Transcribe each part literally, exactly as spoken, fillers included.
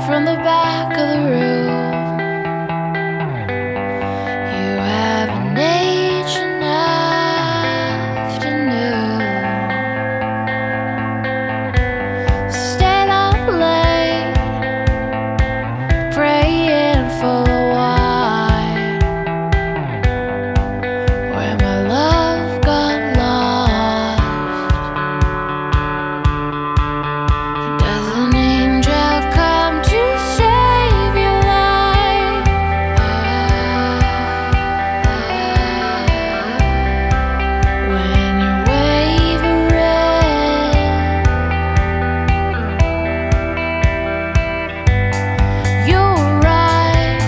from the back of the room. You have an ancient afternoon. Stayed up late, praying for the wine, where my love got lost. Does an angel come to save your life? When you're wavering, you're right.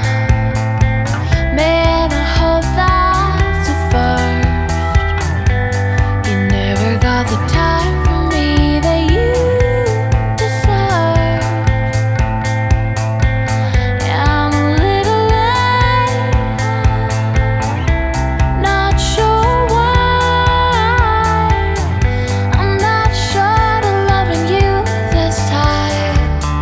Man, I hope that's a first. You never got the time for me that you deserve. I'm a little late, not sure why. I'm not sure to loving you this time.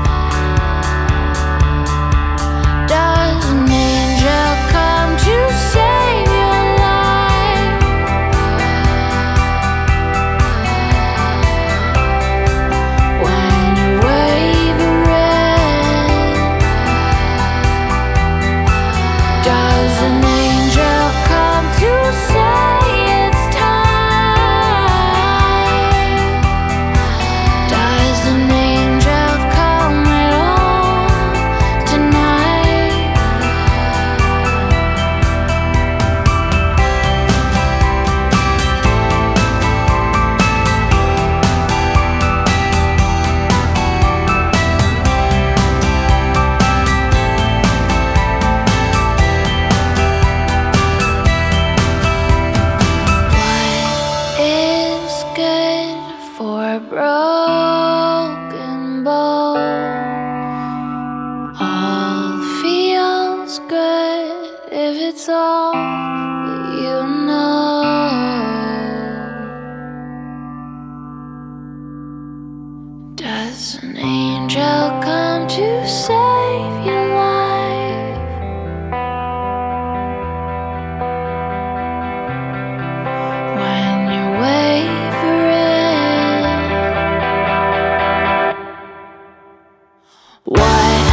Does an angel come to save your life? When you're wavering, does an angel come to say it's time? Does an angel come at all tonight? What is good for a broken bone? All feels good if it's all that you know. Does an angel come to save your life? When you're wavering, what